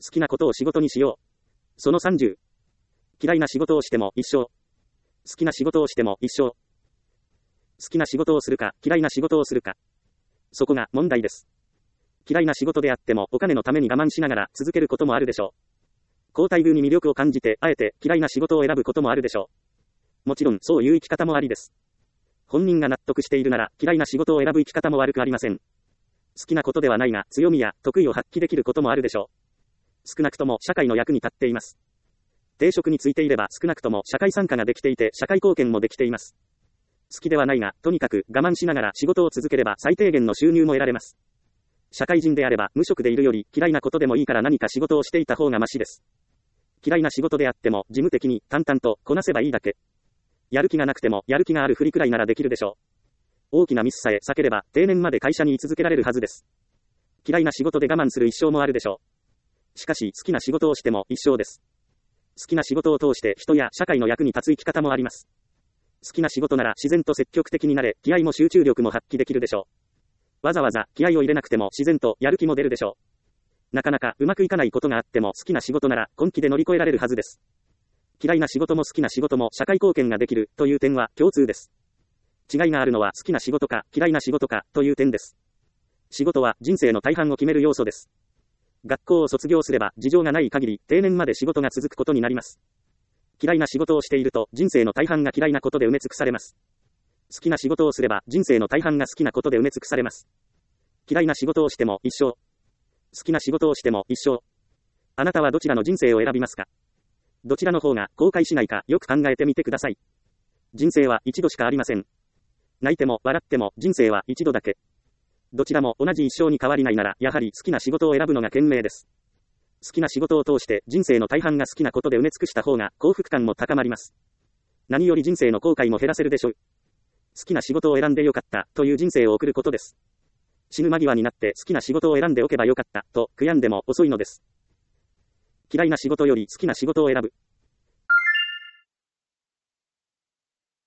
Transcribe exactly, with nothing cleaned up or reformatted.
好きなことを仕事にしよう。そのさんじゅう。嫌いな仕事をしても一生。好きな仕事をしても一生。好きな仕事をするか、嫌いな仕事をするか。そこが問題です。嫌いな仕事であってもお金のために我慢しながら続けることもあるでしょう。好待遇に魅力を感じて、あえて嫌いな仕事を選ぶこともあるでしょう。もちろんそういう生き方もありです。本人が納得しているなら嫌いな仕事を選ぶ生き方も悪くありません。好きなことではないが強みや得意を発揮できることもあるでしょう。少なくとも社会の役に立っています。定職についていれば少なくとも社会参加ができていて社会貢献もできています。好きではないが、とにかく我慢しながら仕事を続ければ最低限の収入も得られます。社会人であれば無職でいるより嫌いなことでもいいから何か仕事をしていた方がマシです。嫌いな仕事であっても事務的に淡々とこなせばいいだけ。やる気がなくてもやる気があるふりくらいならできるでしょう。大きなミスさえ避ければ定年まで会社に居続けられるはずです。嫌いな仕事で我慢する一生もあるでしょう。しかし好きな仕事をしても一生です。好きな仕事を通して人や社会の役に立つ生き方もあります。好きな仕事なら自然と積極的になれ、気合も集中力も発揮できるでしょう。わざわざ気合を入れなくても自然とやる気も出るでしょう。なかなかうまくいかないことがあっても好きな仕事なら根気で乗り越えられるはずです。嫌いな仕事も好きな仕事も社会貢献ができるという点は共通です。違いがあるのは好きな仕事か嫌いな仕事かという点です。仕事は人生の大半を決める要素です。学校を卒業すれば事情がない限り定年まで仕事が続くことになります。嫌いな仕事をしていると人生の大半が嫌いなことで埋め尽くされます。好きな仕事をすれば人生の大半が好きなことで埋め尽くされます。嫌いな仕事をしても一生。好きな仕事をしても一生。あなたはどちらの人生を選びますか？どちらの方が後悔しないかよく考えてみてください。人生は一度しかありません。泣いても笑っても人生は一度だけ。どちらも同じ一生に変わりないならやはり好きな仕事を選ぶのが賢明です。好きな仕事を通して人生の大半が好きなことで埋め尽くした方が幸福感も高まります。何より人生の後悔も減らせるでしょう。好きな仕事を選んでよかったという人生を送ることです。死ぬ間際になって好きな仕事を選んでおけばよかったと悔やんでも遅いのです。嫌いな仕事より好きな仕事を選ぶ。